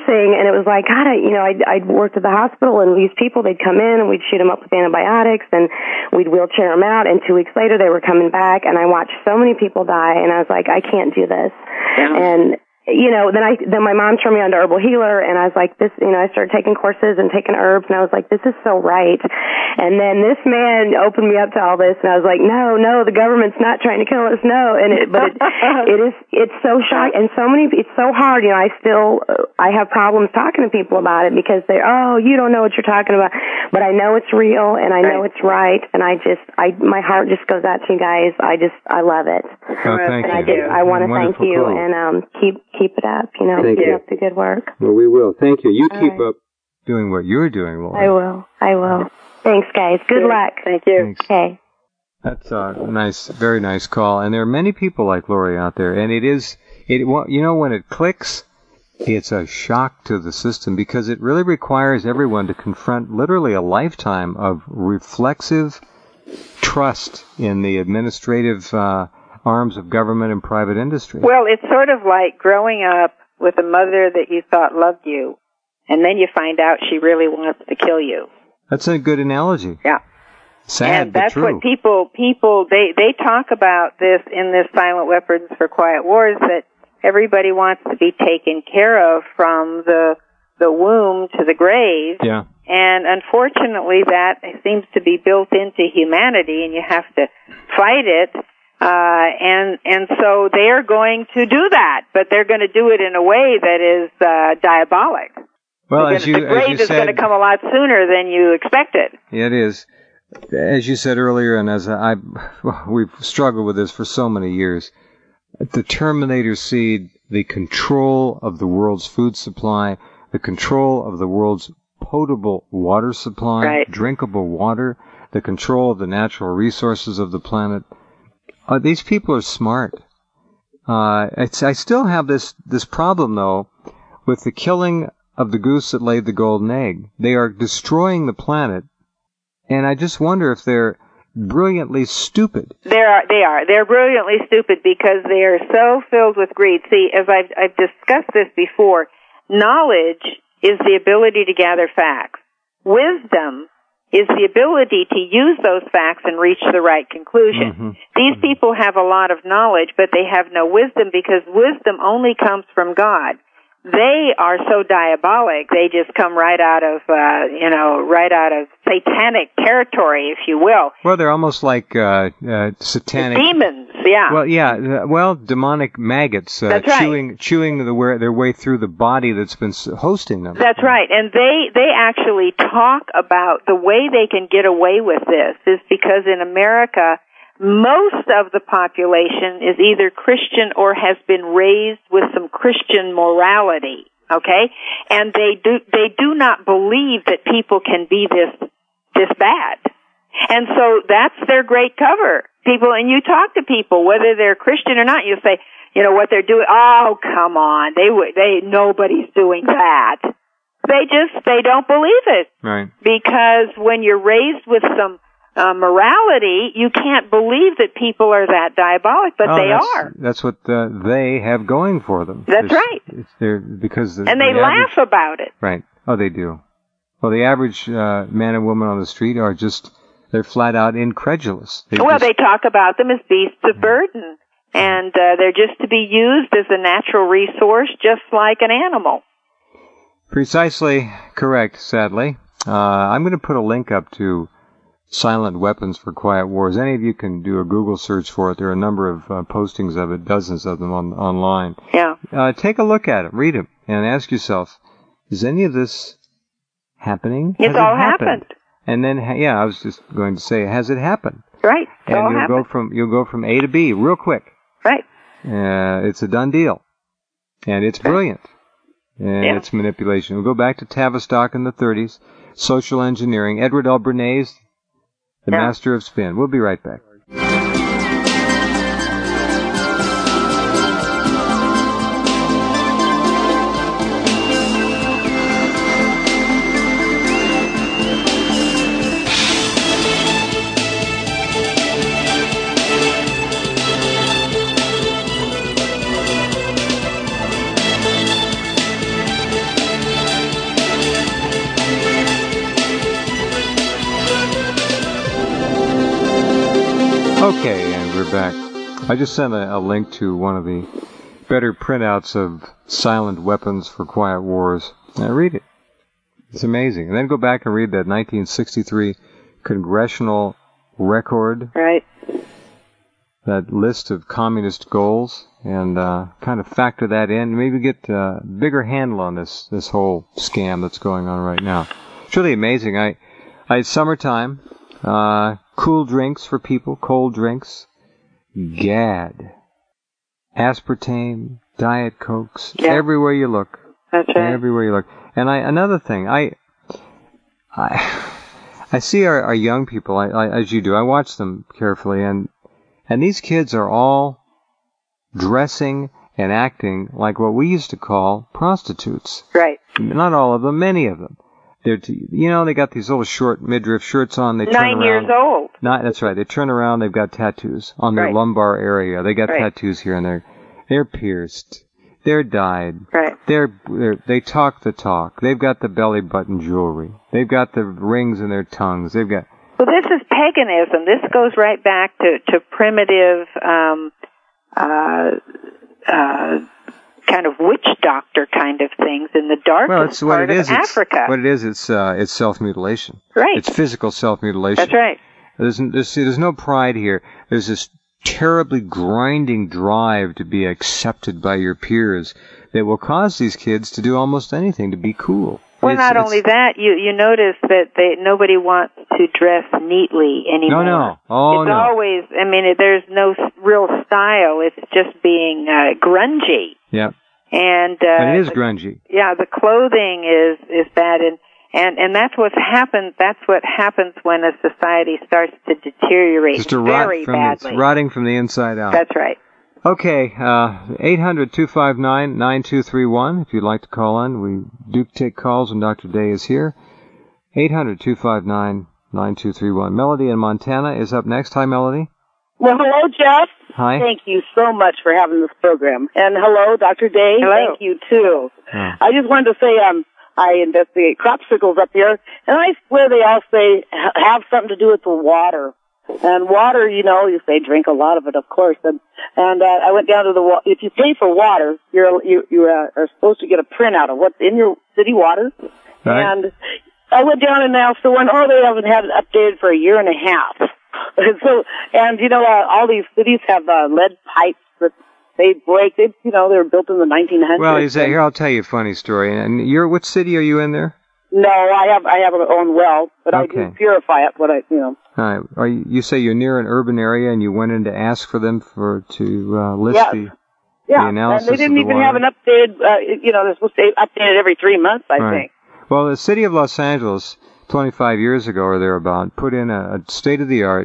[SPEAKER 5] nursing, and it was like, God, I, you know, I'd, I'd worked at the hospital, and these people, they'd come in, and we'd shoot them up with antibiotics, and we'd wheelchair them out, and two weeks later, they were coming back, and I watched so many people die, and I was like, I can't do this. Yeah. And you know, then I, then my mom turned me on to Herbal Healer, and I was like, this, you know, I started taking courses and taking herbs, and I was like, this is so right. And then this man opened me up to all this, and I was like, no, no, the government's not trying to kill us, no. And it, but it, it is, it's so shocking, and so many, it's so hard, you know, I still, I have problems talking to people about it because they, oh, you don't know what you're talking about. But I know it's real, and I know it's right, and I just, I, my heart just goes out to you guys. I just, I love it.
[SPEAKER 1] Oh, thank
[SPEAKER 5] and
[SPEAKER 1] you.
[SPEAKER 5] I just, I want to thank you,
[SPEAKER 1] call.
[SPEAKER 5] and um, keep, keep it up, you know,
[SPEAKER 1] Thank
[SPEAKER 5] keep
[SPEAKER 1] you.
[SPEAKER 5] up the good work.
[SPEAKER 1] Well, we will. Thank you. You
[SPEAKER 5] All
[SPEAKER 1] keep
[SPEAKER 5] right.
[SPEAKER 1] up doing what you're doing, Laura.
[SPEAKER 5] I will. I will. Thanks, guys. Good luck.
[SPEAKER 2] Thank you.
[SPEAKER 1] Thanks.
[SPEAKER 5] Okay.
[SPEAKER 1] That's a nice, very nice call. And there are many people like Lori out there. And it is, it, well, you know, when it clicks, it's a shock to the system because it really requires everyone to confront literally a lifetime of reflexive trust in the administrative uh, arms of government and private industry.
[SPEAKER 2] Well, it's sort of like growing up with a mother that you thought loved you, and then you find out she really wants to kill you.
[SPEAKER 1] That's a good analogy.
[SPEAKER 2] Yeah.
[SPEAKER 1] Sad,
[SPEAKER 2] and that's
[SPEAKER 1] but true.
[SPEAKER 2] what people, people, they, they talk about this in this Silent Weapons for Quiet Wars, that everybody wants to be taken care of from the, the womb to the grave.
[SPEAKER 1] Yeah.
[SPEAKER 2] And unfortunately that seems to be built into humanity, and you have to fight it. Uh, and, and so they're going to do that, but they're going to do it in a way that is, uh, diabolic.
[SPEAKER 1] Well,
[SPEAKER 2] gonna,
[SPEAKER 1] as you,
[SPEAKER 2] the grave
[SPEAKER 1] as you
[SPEAKER 2] is
[SPEAKER 1] said,
[SPEAKER 2] going to come a lot sooner than you expected.
[SPEAKER 1] Yeah, it is. As you said earlier, and as I, we've struggled with this for so many years, the Terminator seed, the control of the world's food supply, the control of the world's potable water supply,
[SPEAKER 2] right.
[SPEAKER 1] drinkable water, the control of the natural resources of the planet. Uh, these people are smart. Uh, it's, I still have this, this problem, though, with the killing of the goose that laid the golden egg. They are destroying the planet, and I just wonder if they're brilliantly stupid.
[SPEAKER 2] They are, they are. They're brilliantly stupid because they are so filled with greed. See, as I've, I've discussed this before, knowledge is the ability to gather facts. Wisdom is the ability to use those facts and reach the right conclusion.
[SPEAKER 1] Mm-hmm.
[SPEAKER 2] These
[SPEAKER 1] mm-hmm.
[SPEAKER 2] people have a lot of knowledge, but they have no wisdom because wisdom only comes from God. They are so diabolic, they just come right out of, uh, you know, right out of satanic territory, if you will.
[SPEAKER 1] Well, they're almost like uh, uh, satanic
[SPEAKER 2] demons, yeah.
[SPEAKER 1] Well, yeah, uh, well, demonic maggots uh,
[SPEAKER 2] That's right.
[SPEAKER 1] chewing chewing the, way, their way through the body that's been hosting them.
[SPEAKER 2] That's right, and they they actually talk about the way they can get away with this is because in America, most of the population is either Christian or has been raised with some Christian morality, okay? And they do, they do not believe that people can be this, this bad. And so that's their great cover. People, and you talk to people, whether they're Christian or not, you say, you know, what they're doing, oh, come on, they, they, nobody's doing that. They just, they don't believe it.
[SPEAKER 1] Right.
[SPEAKER 2] Because when you're raised with some Uh, morality, you can't believe that people are that diabolic, but
[SPEAKER 1] oh,
[SPEAKER 2] they
[SPEAKER 1] that's,
[SPEAKER 2] are.
[SPEAKER 1] That's what uh, they have going for them.
[SPEAKER 2] That's
[SPEAKER 1] it's,
[SPEAKER 2] right.
[SPEAKER 1] It's their, because the,
[SPEAKER 2] and they
[SPEAKER 1] the
[SPEAKER 2] laugh
[SPEAKER 1] average,
[SPEAKER 2] about it.
[SPEAKER 1] Right. Oh, they do. Well, the average uh, man and woman on the street are just, they're flat out incredulous. They
[SPEAKER 2] well,
[SPEAKER 1] just,
[SPEAKER 2] they talk about them as beasts of burden, and uh, they're just to be used as a natural resource, just like an animal.
[SPEAKER 1] Precisely correct, sadly. Uh, I'm going to put a link up to Silent Weapons for Quiet Wars. Any of you can do a Google search for it. There are a number of uh, postings of it, dozens of them on, online.
[SPEAKER 2] Yeah.
[SPEAKER 1] Uh, take a look at it, read them, and ask yourself, is any of this happening?
[SPEAKER 2] It's
[SPEAKER 1] has
[SPEAKER 2] all
[SPEAKER 1] it happened?
[SPEAKER 2] happened.
[SPEAKER 1] And then, yeah, I was just going to say, has it happened?
[SPEAKER 2] Right. It's
[SPEAKER 1] and
[SPEAKER 2] all
[SPEAKER 1] you'll
[SPEAKER 2] happened.
[SPEAKER 1] go from you'll go from A to B real quick.
[SPEAKER 2] Right.
[SPEAKER 1] Uh, it's a done deal, and it's brilliant. And
[SPEAKER 2] yeah.
[SPEAKER 1] it's manipulation. We'll go back to Tavistock in the thirties, social engineering. Edward L. Bernays, the
[SPEAKER 2] yeah.
[SPEAKER 1] master of spin. We'll be right back. Okay, and we're back. I just sent a, a link to one of the better printouts of Silent Weapons for Quiet Wars. Now read it. It's amazing. And then go back and read that nineteen sixty-three congressional record.
[SPEAKER 2] Right.
[SPEAKER 1] That list of communist goals, and uh, kind of factor that in. Maybe get a bigger handle on this this whole scam that's going on right now. It's really amazing. I, I it's summertime. Uh, cool drinks for people, cold drinks. Gad. Aspartame, Diet Cokes,
[SPEAKER 2] yeah.
[SPEAKER 1] everywhere you look.
[SPEAKER 2] That's right.
[SPEAKER 1] Everywhere you look. And I another thing, I I I see our, our young people, I, I, as you do, I watch them carefully, and and these kids are all dressing and acting like what we used to call prostitutes.
[SPEAKER 2] Right.
[SPEAKER 1] Not all of them, many of them. They're, t- you know, they got these little short midriff shirts on. They turn
[SPEAKER 2] Nine
[SPEAKER 1] around.
[SPEAKER 2] years old.
[SPEAKER 1] Not, that's right. They turn around. They've got tattoos on their
[SPEAKER 2] Right.
[SPEAKER 1] lumbar area. They got
[SPEAKER 2] Right.
[SPEAKER 1] tattoos here and there. They're pierced. They're dyed.
[SPEAKER 2] Right.
[SPEAKER 1] They're, they're they talk the talk. They've got the belly button jewelry. They've got the rings in their tongues. They've got.
[SPEAKER 2] Well, this is paganism. This goes right back to to primitive. Um, uh, uh, kind of witch doctor kind of things in the darkest
[SPEAKER 1] Well, it's what
[SPEAKER 2] part
[SPEAKER 1] it is.
[SPEAKER 2] of
[SPEAKER 1] It's,
[SPEAKER 2] Africa.
[SPEAKER 1] what it is, it's uh, it's self-mutilation.
[SPEAKER 2] Right.
[SPEAKER 1] It's physical self-mutilation.
[SPEAKER 2] That's right.
[SPEAKER 1] There's, there's there's no pride here. There's this terribly grinding drive to be accepted by your peers that will cause these kids to do almost anything to be cool.
[SPEAKER 2] Well,
[SPEAKER 1] It's-
[SPEAKER 2] not
[SPEAKER 1] it's-
[SPEAKER 2] only that, you you notice that they nobody wants to dress neatly anymore.
[SPEAKER 1] No, no. Oh,
[SPEAKER 2] it's
[SPEAKER 1] no.
[SPEAKER 2] always. I mean, it, there's no s- real style. It's just being uh, grungy.
[SPEAKER 1] Yeah.
[SPEAKER 2] And uh,
[SPEAKER 1] But it is
[SPEAKER 2] the-
[SPEAKER 1] grungy.
[SPEAKER 2] Yeah, the clothing is is bad, and and and that's what's happened. That's what happens when a society starts to deteriorate
[SPEAKER 1] Just to rot
[SPEAKER 2] very
[SPEAKER 1] from
[SPEAKER 2] badly.
[SPEAKER 1] it's rotting from the inside out.
[SPEAKER 2] That's right.
[SPEAKER 1] Okay, uh, eight hundred, two five nine, nine two three one, if you'd like to call in. We do take calls when Doctor Day is here. eight hundred, two five nine, nine two three one. Melody in Montana is up next. Hi, Melody.
[SPEAKER 6] Well, hello, Jeff.
[SPEAKER 1] Hi.
[SPEAKER 6] Thank you so much for having this program. And hello, Doctor Day.
[SPEAKER 2] Hello.
[SPEAKER 6] Thank you, too.
[SPEAKER 1] Oh.
[SPEAKER 6] I just wanted to say um, I investigate crop circles up here, and I swear they all say ha- have something to do with the water. And water, you know, you say drink a lot of it, of course. And and uh, I went down to the wa- if you pay for water, you're you you uh, are supposed to get a printout of what's in your city water.
[SPEAKER 1] Right.
[SPEAKER 6] And I went down and asked the one, oh, they haven't had it updated for a year and a half. And so, and you know, uh, all these cities have uh, lead pipes that they break. They, you know, they were built in the nineteen hundreds.
[SPEAKER 1] Well, is that, here, I'll tell you a funny story. And you're, what city are you in there?
[SPEAKER 6] No, I have I have my own well, but I
[SPEAKER 1] Okay.
[SPEAKER 6] do purify it. What I, you know.
[SPEAKER 1] All right. Are you, you say you're near an urban area and you went in to ask for them for to uh, list
[SPEAKER 6] Yes.
[SPEAKER 1] the,
[SPEAKER 6] Yeah,
[SPEAKER 1] the analysis
[SPEAKER 6] and they didn't
[SPEAKER 1] of the
[SPEAKER 6] even
[SPEAKER 1] water?
[SPEAKER 6] have an updated. Uh, you know, they're supposed to update it every three months, I
[SPEAKER 1] Right.
[SPEAKER 6] think.
[SPEAKER 1] Well, the city of Los Angeles, twenty-five years ago or thereabout, put in a, a state-of-the-art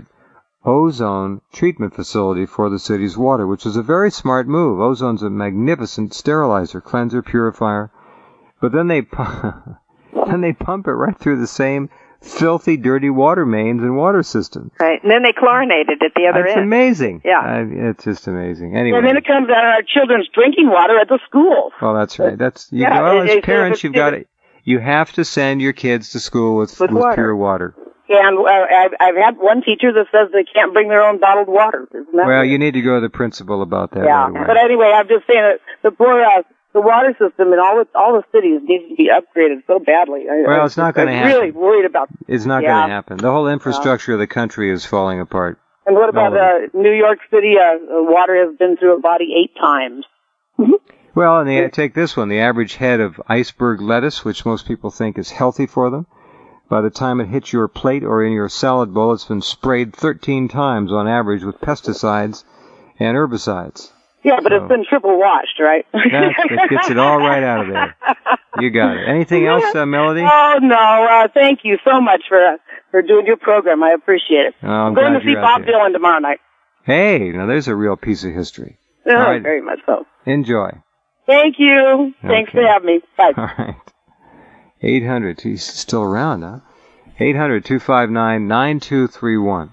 [SPEAKER 1] ozone treatment facility for the city's water, which is a very smart move. Ozone's a magnificent sterilizer, cleanser, purifier. But then they pu- then they pump it right through the same filthy, dirty water mains and water systems.
[SPEAKER 2] Right. And then they chlorinated at the other
[SPEAKER 1] It's
[SPEAKER 2] end.
[SPEAKER 1] amazing.
[SPEAKER 2] Yeah.
[SPEAKER 1] I, it's just amazing. Anyway.
[SPEAKER 6] And then it comes out of our children's drinking water at the schools.
[SPEAKER 1] Well, that's right. That's you,
[SPEAKER 6] Yeah,
[SPEAKER 1] well,
[SPEAKER 6] it-
[SPEAKER 1] as
[SPEAKER 6] it-
[SPEAKER 1] parents,
[SPEAKER 6] it-
[SPEAKER 1] you've got to you have to send your kids to school with,
[SPEAKER 2] With water.
[SPEAKER 1] pure water.
[SPEAKER 6] And uh, I've, I've had one teacher that says they can't bring their own bottled water. Isn't that
[SPEAKER 1] Well,
[SPEAKER 6] weird?
[SPEAKER 1] you need to go to the principal about that.
[SPEAKER 6] Yeah,
[SPEAKER 1] right away.
[SPEAKER 6] but anyway, I'm just saying that the poor uh, the water system in all the, all the cities needs to be upgraded so badly. I,
[SPEAKER 1] Well,
[SPEAKER 6] I,
[SPEAKER 1] it's not gonna
[SPEAKER 6] I'm
[SPEAKER 1] happen.
[SPEAKER 6] really worried about.
[SPEAKER 1] It's not
[SPEAKER 6] Yeah.
[SPEAKER 1] going to happen. The whole infrastructure of the country is falling apart.
[SPEAKER 6] And what about
[SPEAKER 1] All of
[SPEAKER 6] uh, New York City? Uh, water has been through a body eight times.
[SPEAKER 1] Well, and the, take this one, the average head of iceberg lettuce, which most people think is healthy for them, by the time it hits your plate or in your salad bowl, it's been sprayed thirteen times on average with pesticides and herbicides.
[SPEAKER 6] Yeah, but
[SPEAKER 1] So-
[SPEAKER 6] it's been triple washed, right?
[SPEAKER 1] That, that gets it all right out of there. You got it. Anything else, uh, Melody?
[SPEAKER 6] Oh no! Uh, thank you so much for uh, for doing your program. I appreciate it.
[SPEAKER 1] Oh, I'm
[SPEAKER 6] going
[SPEAKER 1] glad
[SPEAKER 6] to see
[SPEAKER 1] you're out
[SPEAKER 6] Bob
[SPEAKER 1] there.
[SPEAKER 6] Dylan tomorrow night.
[SPEAKER 1] Hey, now there's a real piece of history.
[SPEAKER 6] Oh,
[SPEAKER 1] All right.
[SPEAKER 6] very much so.
[SPEAKER 1] Enjoy.
[SPEAKER 6] Thank you. Thanks
[SPEAKER 1] Okay.
[SPEAKER 6] for having me. Bye.
[SPEAKER 1] All right. eight hundred, he's still around, huh? eight hundred, two five nine, nine two three one.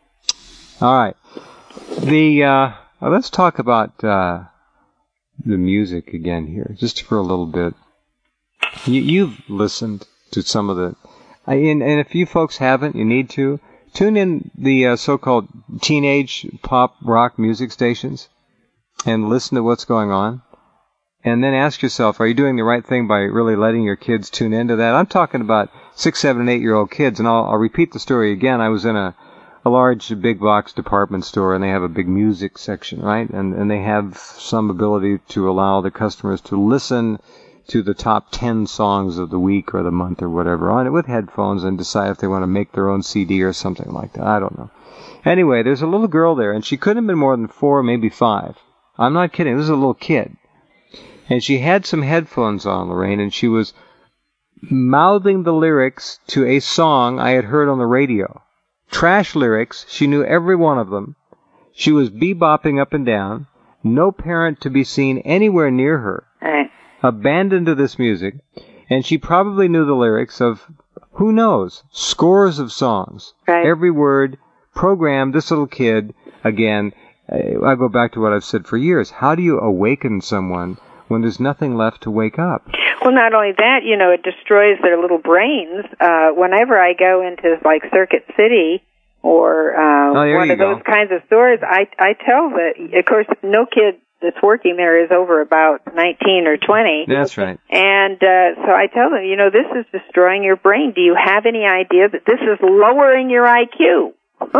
[SPEAKER 1] All right. The, uh, well, let's talk about, uh, the music again here, just for a little bit. You, you've listened to some of the, I, and, and if you folks haven't, you need to, Tune in the uh, so-called teenage pop rock music stations and listen to what's going on. And then ask yourself, are you doing the right thing by really letting your kids tune into that? I'm talking about six, seven, and eight-year-old kids, and I'll, I'll repeat the story again. I was in a, a large big box department store, and they have a big music section, right? And, and they have some ability to allow the customers to listen to the top ten songs of the week or the month or whatever on it with headphones and decide if they want to make their own C D or something like that. I don't know. Anyway, there's a little girl there, and she couldn't have been more than four, maybe five. I'm not kidding. This is a little kid. And she had some headphones on, Lorraine, and she was mouthing the lyrics to a song I had heard on the radio. Trash lyrics. She knew every one of them. She was bebopping up and down. No parent to be seen anywhere near her.
[SPEAKER 2] Right.
[SPEAKER 1] Abandoned to this music. And she probably knew the lyrics of, who knows, scores of songs.
[SPEAKER 2] Right.
[SPEAKER 1] Every word programmed this little kid. Again, I go back to what I've said for years. How do you awaken someone when there's nothing left to wake up?
[SPEAKER 2] Well, not only that, you know, it destroys their little brains. Uh, whenever I go into, like, Circuit City or uh,
[SPEAKER 1] oh,
[SPEAKER 2] one of
[SPEAKER 1] go.
[SPEAKER 2] those kinds of stores, I, I tell the, of course, no kid that's working there is over about nineteen or twenty.
[SPEAKER 1] That's right.
[SPEAKER 2] And uh, so I tell them, you know, this is destroying your brain. Do you have any idea that this is lowering your I Q?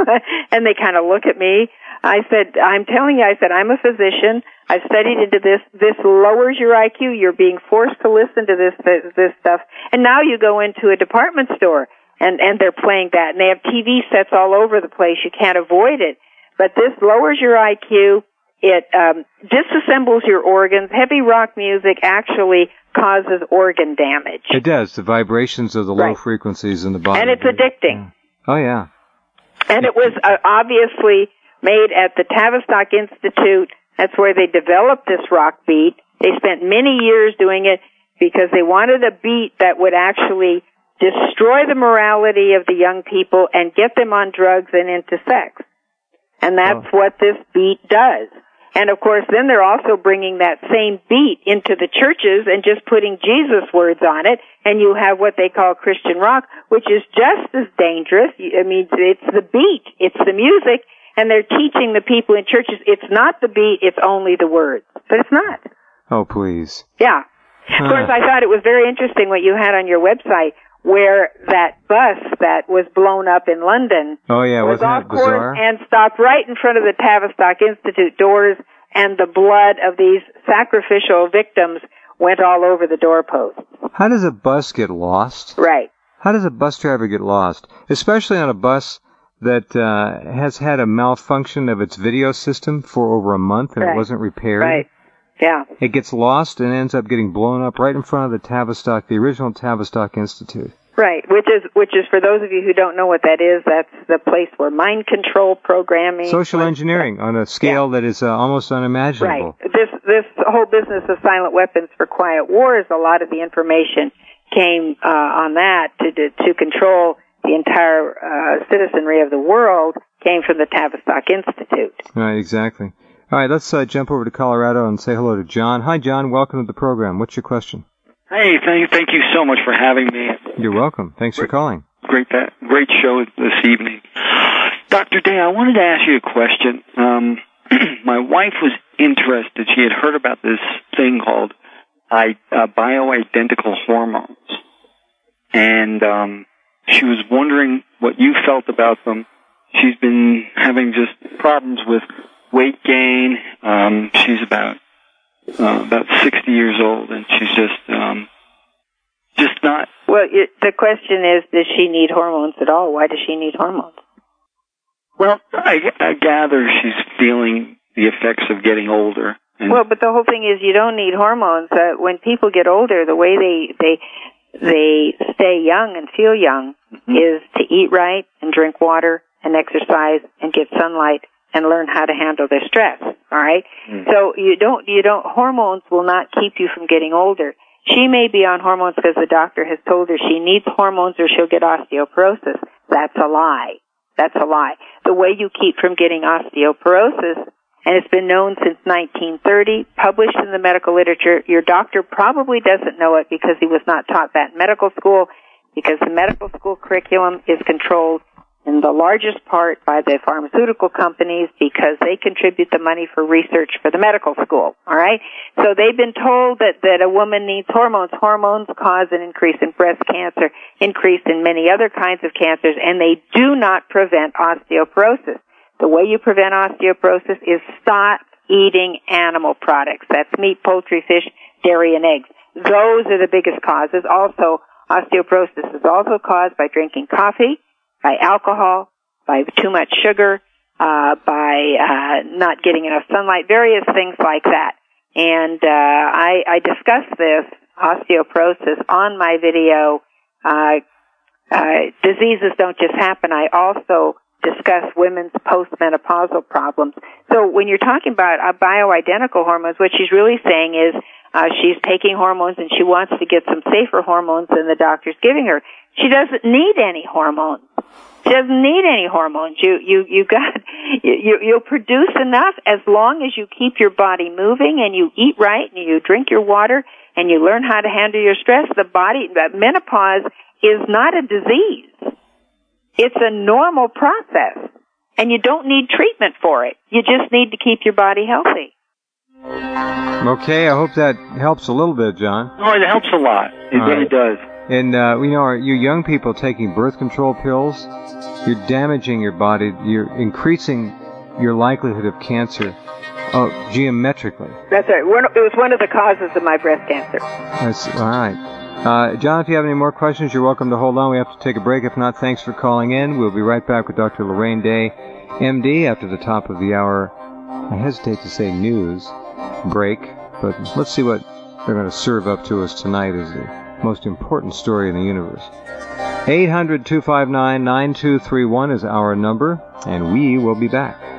[SPEAKER 2] And they kind of look at me. I said, I'm telling you, I said, I'm a physician. I've studied into this. This lowers your I Q. You're being forced to listen to this, this, this stuff. And now you go into a department store and, and they're playing that. And they have T V sets all over the place. You can't avoid it. But this lowers your I Q. It, um, disassembles your organs. Heavy rock music actually causes organ damage.
[SPEAKER 1] It does. The vibrations of the low
[SPEAKER 2] right.
[SPEAKER 1] frequencies in the body.
[SPEAKER 2] And it's addicting.
[SPEAKER 1] Oh, yeah.
[SPEAKER 2] And it was uh, obviously made at the Tavistock Institute. That's where they developed this rock beat. They spent many years doing it because they wanted a beat that would actually destroy the morality of the young people and get them on drugs and into sex. And that's oh. what this beat does. And of course, then they're also bringing that same beat into the churches and just putting Jesus words on it. And you have what they call Christian rock, which is just as dangerous. I mean, it's the beat. It's the music. And they're teaching the people in churches, it's not the beat, it's only the words. But it's not.
[SPEAKER 1] Oh, please.
[SPEAKER 2] Yeah. Huh. Of course, I thought it was very interesting what you had on your website, where that bus that was blown up in London
[SPEAKER 1] oh, yeah,
[SPEAKER 2] was
[SPEAKER 1] wasn't
[SPEAKER 2] off
[SPEAKER 1] it
[SPEAKER 2] course
[SPEAKER 1] bizarre?
[SPEAKER 2] And stopped right in front of the Tavistock Institute doors, and the blood of these sacrificial victims went all over the doorpost.
[SPEAKER 1] How does a bus get lost?
[SPEAKER 2] Right.
[SPEAKER 1] How does a bus driver get lost? Especially on a bus that uh, has had a malfunction of its video system for over a month and
[SPEAKER 2] right.
[SPEAKER 1] it wasn't repaired.
[SPEAKER 2] Right. Yeah.
[SPEAKER 1] It gets lost and ends up getting blown up right in front of the Tavistock, the original Tavistock Institute.
[SPEAKER 2] Right, which is which is for those of you who don't know what that is, that's the place where mind control programming,
[SPEAKER 1] social engineering on a scale
[SPEAKER 2] yeah.
[SPEAKER 1] that is uh, almost unimaginable.
[SPEAKER 2] Right. This this whole business of silent weapons for quiet wars, a lot of the information came uh, on that to, to to control the entire uh, citizenry of the world came from the Tavistock Institute.
[SPEAKER 1] Right, exactly. All right, let's uh, jump over to Colorado and say hello to John. Hi, John. Welcome to the program. What's your question?
[SPEAKER 7] Hey, thank, thank you so much for having me.
[SPEAKER 1] You're welcome. Thanks
[SPEAKER 7] great,
[SPEAKER 1] for calling.
[SPEAKER 7] Great, great show this evening. Doctor Day, I wanted to ask you a question. Um, my wife was interested. She had heard about this thing called I, uh, bioidentical hormones. And um, she was wondering what you felt about them. She's been having just problems with weight gain. Um, she's about uh, about sixty years old, and she's just um, just not.
[SPEAKER 2] Well, it, the question is, does she need hormones at all? Why does she need hormones?
[SPEAKER 7] Well, I, I gather she's feeling the effects of getting older. And
[SPEAKER 2] well, but the whole thing is, you don't need hormones. Uh, when people get older, the way they they they stay young and feel young mm-hmm. is to eat right and drink water and exercise and get sunlight and learn how to handle their stress. All right. Mm. So you don't, you don't, hormones will not keep you from getting older. She may be on hormones because the doctor has told her she needs hormones or she'll get osteoporosis. That's a lie. That's a lie. The way you keep from getting osteoporosis, and it's been known since nineteen thirty, published in the medical literature, your doctor probably doesn't know it because he was not taught that in medical school, because the medical school curriculum is controlled in the largest part by the pharmaceutical companies because they contribute the money for research for the medical school, all right? So they've been told that, that a woman needs hormones. Hormones cause an increase in breast cancer, increase in many other kinds of cancers, and they do not prevent osteoporosis. The way you prevent osteoporosis is stop eating animal products. That's meat, poultry, fish, dairy, and eggs. Those are the biggest causes. Also, osteoporosis is also caused by drinking coffee, by alcohol, by too much sugar, uh, by uh, not getting enough sunlight, various things like that. And uh, I, I discuss this, osteoporosis, on my video. Uh, uh, diseases don't just happen. I also discuss women's postmenopausal problems. So when you're talking about uh, bioidentical hormones, what she's really saying is uh, she's taking hormones and she wants to get some safer hormones than the doctor's giving her. She doesn't need any hormones. She doesn't need any hormones. You, you, you got, you, you'll produce enough as long as you keep your body moving and you eat right and you drink your water and you learn how to handle your stress. The body, menopause is not a disease. It's a normal process and you don't need treatment for it. You just need to keep your body healthy.
[SPEAKER 1] Okay, I hope that helps a little bit, John.
[SPEAKER 7] Oh, it helps a lot. It
[SPEAKER 1] All
[SPEAKER 7] really
[SPEAKER 1] right.
[SPEAKER 7] does.
[SPEAKER 1] And, uh, you know, are you young people taking birth control pills? You're damaging your body. You're increasing your likelihood of cancer oh, geometrically.
[SPEAKER 2] That's right. It was one of the causes of my breast cancer.
[SPEAKER 1] That's all right. Uh, John, if you have any more questions, you're welcome to hold on. We have to take a break. If not, thanks for calling in. We'll be right back with Doctor Lorraine Day, M D, after the top of the hour. I hesitate to say news break, but let's see what they're going to serve up to us tonight as the most important story in the universe. eight hundred, two five nine, nine two three one is our number, and we will be back.